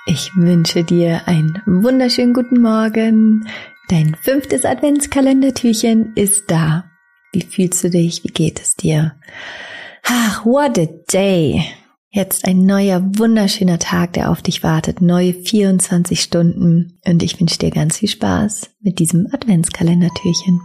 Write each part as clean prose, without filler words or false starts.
Ich wünsche dir einen wunderschönen guten Morgen. Dein 5. Adventskalendertürchen ist da. Wie fühlst du dich? Wie geht es dir? Ach, what a day! Jetzt ein neuer, wunderschöner Tag, der auf dich wartet. Neue 24 Stunden. Und ich wünsche dir ganz viel Spaß mit diesem Adventskalendertürchen.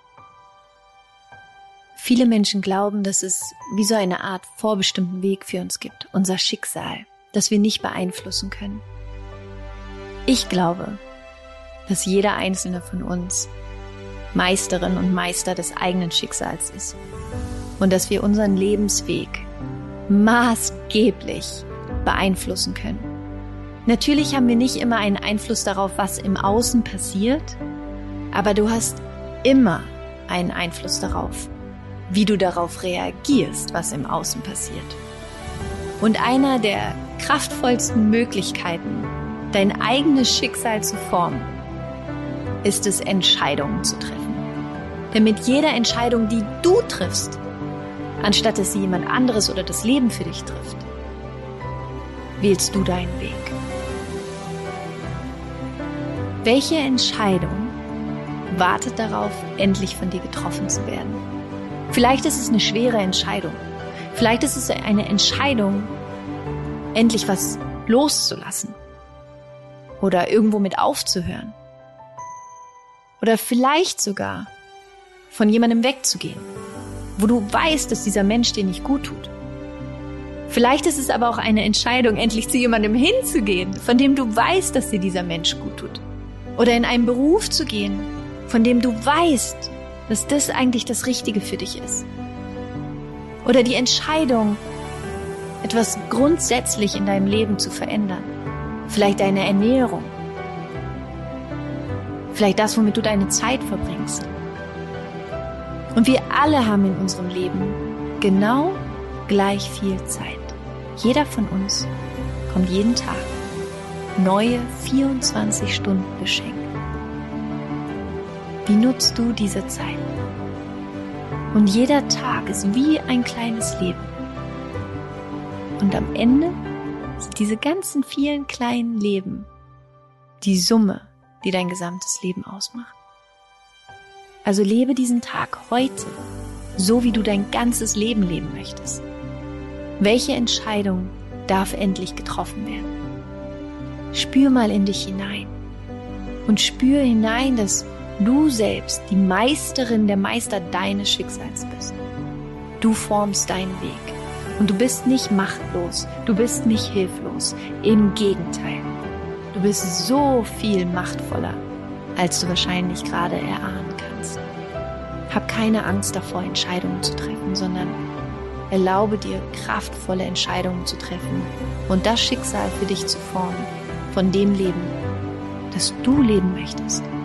Viele Menschen glauben, dass es wie so eine Art vorbestimmten Weg für uns gibt, unser Schicksal, das wir nicht beeinflussen können. Ich glaube, dass jeder einzelne von uns Meisterin und Meister des eigenen Schicksals ist und dass wir unseren Lebensweg maßgeblich beeinflussen können. Natürlich haben wir nicht immer einen Einfluss darauf, was im Außen passiert, aber du hast immer einen Einfluss darauf, wie du darauf reagierst, was im Außen passiert. Und einer der kraftvollsten Möglichkeiten, dein eigenes Schicksal zu formen, ist es, Entscheidungen zu treffen. Denn mit jeder Entscheidung, die du triffst, anstatt dass sie jemand anderes oder das Leben für dich trifft, wählst du deinen Weg. Welche Entscheidung wartet darauf, endlich von dir getroffen zu werden? Vielleicht ist es eine schwere Entscheidung. Vielleicht ist es eine Entscheidung, endlich was loszulassen oder irgendwo mit aufzuhören. Oder vielleicht sogar von jemandem wegzugehen, wo du weißt, dass dieser Mensch dir nicht gut tut. Vielleicht ist es aber auch eine Entscheidung, endlich zu jemandem hinzugehen, von dem du weißt, dass dir dieser Mensch gut tut. Oder in einen Beruf zu gehen, von dem du weißt, dass das eigentlich das Richtige für dich ist. Oder die Entscheidung, etwas grundsätzlich in deinem Leben zu verändern. Vielleicht deine Ernährung. Vielleicht das, womit du deine Zeit verbringst. Und wir alle haben in unserem Leben genau gleich viel Zeit. Jeder von uns kommt jeden Tag neue 24 Stunden geschenkt. Wie nutzt du diese Zeit? Und jeder Tag ist wie ein kleines Leben. Und am Ende sind diese ganzen vielen kleinen Leben die Summe, die dein gesamtes Leben ausmacht. Also lebe diesen Tag heute, so wie du dein ganzes Leben leben möchtest. Welche Entscheidung darf endlich getroffen werden? Spür mal in dich hinein und spür hinein, dass du selbst die Meisterin der Meister deines Schicksals bist. Du formst deinen Weg und du bist nicht machtlos, du bist nicht hilflos. Im Gegenteil, du bist so viel machtvoller, als du wahrscheinlich gerade erahnen kannst. Hab keine Angst davor, Entscheidungen zu treffen, sondern erlaube dir, kraftvolle Entscheidungen zu treffen und das Schicksal für dich zu formen, von dem Leben, das du leben möchtest.